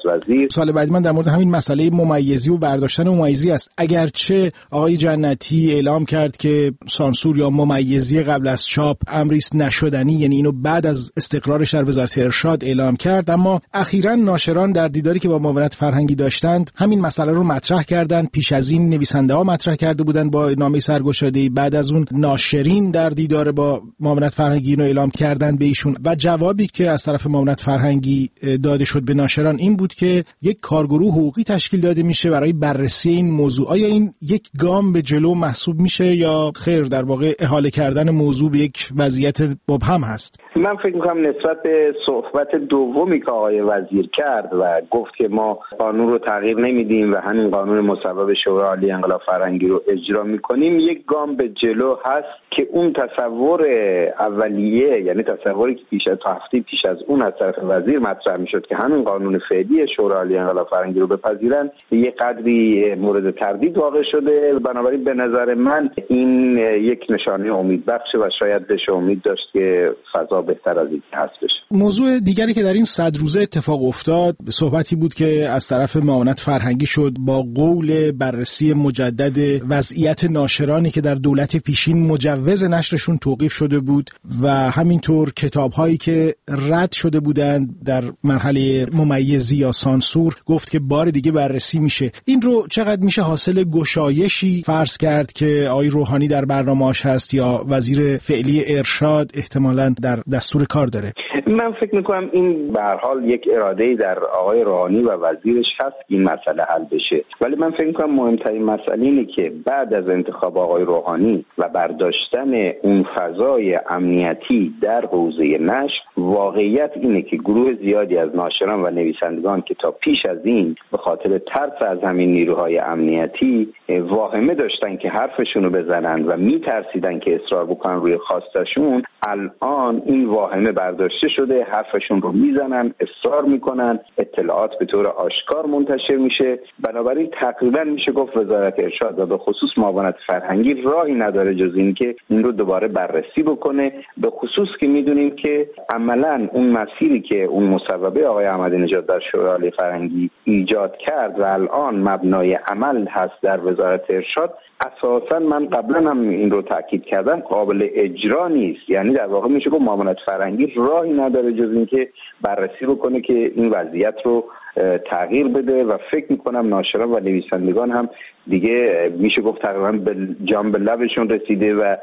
وزیر. سال بعدی من در مورد همین مسئله ممیزی و برداشتن ممیزی است. اگرچه آقای جنتی اعلام کرد که سانسور یا ممیزی قبل از چاپ امری است نشدنی، یعنی اینو بعد از استقرارش در وزارت ارشاد اعلام کرد، اما اخیراً ناشران در دیداری که با معاونت فرهنگی داشتند همین مسئله رو مطرح کردند. پیش از این نویسنده‌ها مطرح کرده بودند با نامه سرگشاده‌ای، بعد از اون ناشرین در دیدار با معاونت فرهنگی اینو اعلام کردند به ایشون و جوابی که از طرف معاونت فرهنگی داده شد به ناشران این بود که یک کارگروه حقوقی تشکیل داده میشه برای بررسی این موضوع. آیا این یک گام به جلو محسوب میشه یا خیر در واقع احاله کردن موضوع به یک وضعیت مبهم هست؟ من فکر می‌کنم نسبت به صحبت دومی که آقای وزیر کرد و گفت که ما قانون رو تغییر نمیدیم و همین قانون مصوب شورای عالی انقلاب فرهنگی رو اجرا میکنیم، یک گام به جلو هست که اون تصور اولیه، یعنی تصوری که تا هفته پیش از اون از طرف وزیر مطرح میشد که همین قانون فعلی شورای عالی انقلاب فرهنگی رو بپذیرن، یه قدری مورد تردید واقع شده. بنابراین به نظر من این یک نشانه امیدبخشه و شاید بشه امید داشت که فضا بهتر از این هست بشه. موضوع دیگری که در این 100 روزه اتفاق افتاد صحبتی بود که از طرف معاونت فرهنگی شد با قول بررسی مجدد وضعیت ناشرانی که در دولت پیشین مجوز نشرشون توقیف شده بود و همینطور کتاب‌هایی که رد شده بودند در مرحله ممیزی یا سانسور، گفت که بار دیگه بررسی میشه. این رو چقدر میشه حاصل گشایشی فرض کرد که آقای روحانی در برنامه‌اش هست یا وزیر فعلی ارشاد احتمالاً در دستور کار داره؟ من فکر میکنم این به هر حال یک اراده‌ای در آقای روحانی و وزیرش هست این مسئله حل بشه، ولی من فکر میکنم مهمترین مسئله اینه که بعد از انتخاب آقای روحانی و برداشتن اون فضای امنیتی در حوزه نشر، واقعیت اینه که گروه زیادی از ناشران و نویسندگان که تا پیش از این به خاطر ترس از همین نیروهای امنیتی واهمه داشتن که حرفشون رو بزنن و میترسیدن که اصرار بکنن روی خواستشون، الان این واهمه برداشته شده، حرفشون رو میزنن، اصرار میکنن، اطلاعات به طور آشکار منتشر میشه. بنابراین تقریبا میشه گفت وزارت ارشاد و به خصوص معاونت فرهنگی راهی نداره جز این که این رو دوباره بررسی بکنه، به خصوص که میدونیم که عملا اون مسیری که اون مصوبه آقای احمدی نژاد در شورای عالی فرهنگی ایجاد کرد و الان مبنای عمل هست در وزارت ارشاد، اساسا من قبلا هم این رو تاکید کردم قابل اجرا نیست. یعنی در واقع میشه گفت معاونت فرهنگی راهی نداره جز اینکه بررسی بکنه که این وضعیت رو تغییر بده و فکر میکنم ناشران و نویسندگان هم دیگه میشه گفت تقریبا به جام به لبشون رسیده و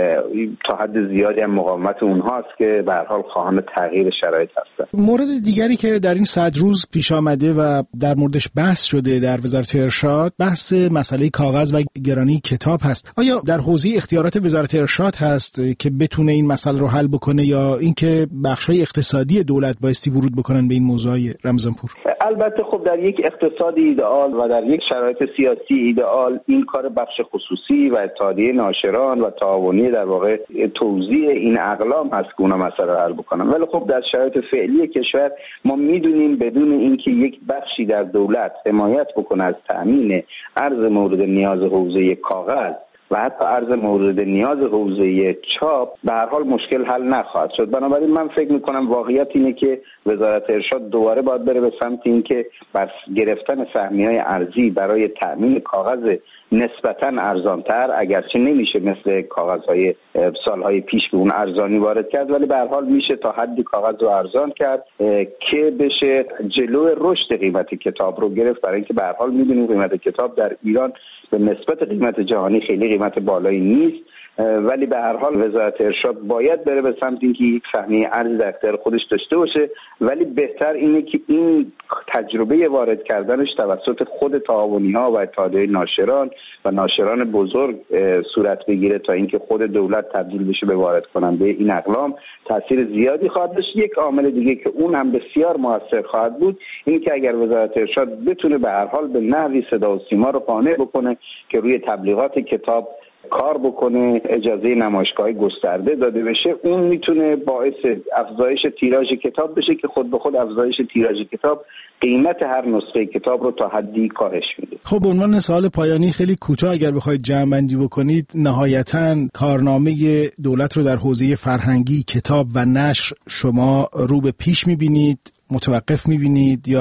تا حد زیادی هم مقاومت اونهاست که به هر حال خواهان تغییر شرایط هستن. مورد دیگری که در این 100 روز پیش آمده و در موردش بحث شده در وزارت ارشاد بحث مسئله کاغذ و گرانی کتاب هست. آیا در حوزه اختیارات وزارت ارشاد هست که بتونه این مسئله رو حل بکنه یا اینکه بخش‌های اقتصادی دولت بایستی ورود بکنن به این موضوعای رمضانپور؟ البته خب در یک اقتصاد ایدئال و در یک شرایط سیاسی ایدئال این کار بخش خصوصی و اتحادیه ناشران و تعاونی در واقع توزیع این اقلام هست که اونا مسئله رو حل بکنن. ولی خب در شرایط فعلی کشور ما میدونیم بدون اینکه یک بخشی در دولت حمایت بکنه از تأمین ارز مورد نیاز حوزه کاغذ و حتی ارز مورد نیاز حوزه چاپ به هر حال مشکل حل نخواهد شد. بنابراین من فکر میکنم واقعیت اینه که وزارت ارشاد دوباره باید بره به سمت این که بر گرفتن سهمیه‌های ارزی برای تأمین کاغذ نسبتاً ارزانتر، اگرچه نمیشه مثل کاغذهای سالهای پیش به اون ارزانی وارد کرد، ولی به هر حال میشه تا حدی کاغذ رو ارزان کرد که بشه جلوی رشد قیمت کتاب رو گرفت، برای اینکه به هر حال میدونیم قیمت کتاب در ایران به نسبت قیمت جهانی خیلی قیمت بالایی نیست، ولی به هر حال وزارت ارشاد باید بره به سمت اینکه یک سهمیه ارزی در اختیار خودش داشته باشه، ولی بهتر اینه که این تجربه وارد کردنش توسط خود تعاونی‌ها و اتحادیه ناشران و ناشران بزرگ صورت بگیره تا اینکه خود دولت تبدیل بشه به وارد کننده این اقلام. تاثیر زیادی خواهد داشت. یک عامل دیگه که اون هم بسیار موثر خواهد بود اینه که اگر وزارت ارشاد بتونه به هر حال به نحوی صدا و سیما رو قانع بکنه که روی تبلیغات کتاب کار بکنه، اجازه نمایشگاه گسترده داده بشه، اون میتونه باعث افزایش تیراژ کتاب بشه که خود به خود افزایش تیراژ کتاب قیمت هر نسخه کتاب رو تا حدی کاهش میده. خب به عنوان سوال پایانی خیلی کوتاه اگر بخواید جمع‌بندی بکنید، نهایتاً کارنامه دولت رو در حوزه فرهنگی، کتاب و نشر شما رو به پیش میبینید، متوقف میبینید یا؟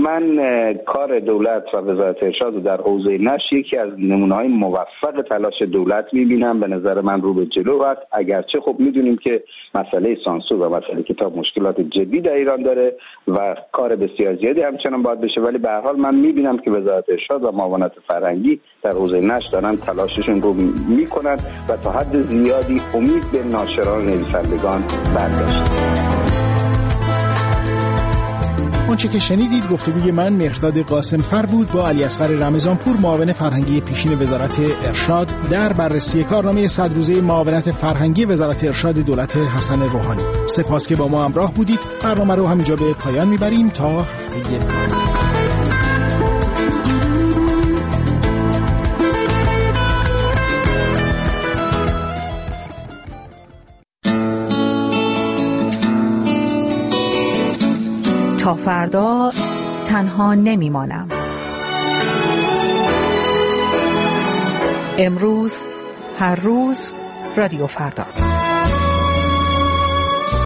من کار دولت و وزارت ارشاد در حوزه نشر یکی از نمونه‌های موفق تلاش دولت می‌بینم. به نظر من رو به جلو است، اگرچه خب می‌دونیم که مسئله سانسور و مسئله کتاب مشکلات جدی در ایران داره و کار بسیار زیادی همچنان باید بشه، ولی به هر حال من می‌بینم که وزارت ارشاد و معاونت فرهنگی در حوزه نشر دارن تلاششون رو می‌کنن و تا حد زیادی امید به ناشران و نویسندگان برگشته. آنچه که شنیدید گفتگوی من مهرداد قاسمفر بود با علیاصغر رمضانپور، معاون فرهنگی پیشین وزارت ارشاد، در بررسی کارنامه 100 روزه معاونت فرهنگی وزارت ارشاد دولت حسن روحانی. سپاس که با ما همراه بودید. برنامه رو همینجا به پایان میبریم تا هفته بعد. تا فردا تنها نمیمانم. امروز، هر روز، رادیو فردا.